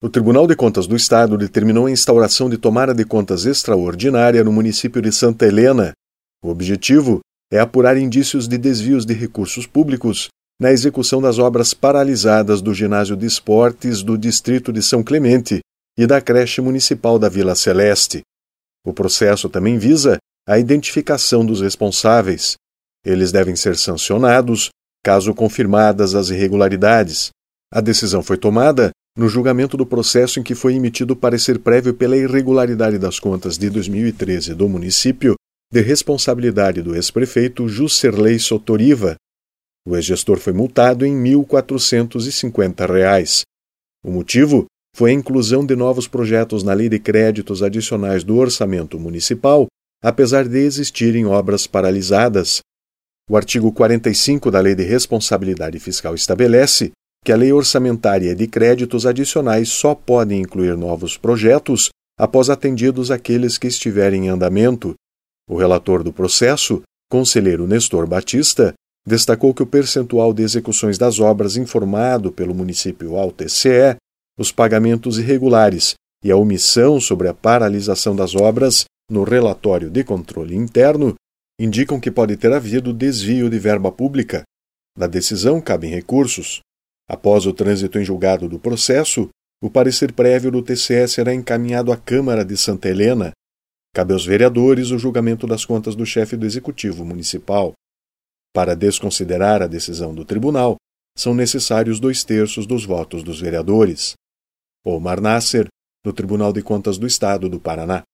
O Tribunal de Contas do Estado determinou a instauração de tomada de contas extraordinária no município de Santa Helena. O objetivo é apurar indícios de desvios de recursos públicos na execução das obras paralisadas do Ginásio de Esportes do Distrito de São Clemente e da creche municipal da Vila Celeste. O processo também visa a identificação dos responsáveis. Eles devem ser sancionados caso confirmadas as irregularidades. A decisão foi tomada no julgamento do processo em que foi emitido o parecer prévio pela irregularidade das contas de 2013 do município, de responsabilidade do ex-prefeito Juscerlei Sotoriva. O ex-gestor foi multado em R$ 1.450. O motivo foi a inclusão de novos projetos na Lei de Créditos Adicionais do Orçamento Municipal, apesar de existirem obras paralisadas. O artigo 45 da Lei de Responsabilidade Fiscal estabelece que a Lei Orçamentária de Créditos Adicionais só pode incluir novos projetos após atendidos aqueles que estiverem em andamento. O relator do processo, conselheiro Nestor Batista, destacou que o percentual de execuções das obras informado pelo município ao TCE, os pagamentos irregulares e a omissão sobre a paralisação das obras no relatório de controle interno indicam que pode ter havido desvio de verba pública. Da decisão cabem recursos. Após o trânsito em julgado do processo, o parecer prévio do TCE será encaminhado à Câmara de Santa Helena. Cabe aos vereadores o julgamento das contas do chefe do Executivo Municipal. Para desconsiderar a decisão do tribunal, são necessários 2/3 dos votos dos vereadores. Omar Nasser, do Tribunal de Contas do Estado do Paraná.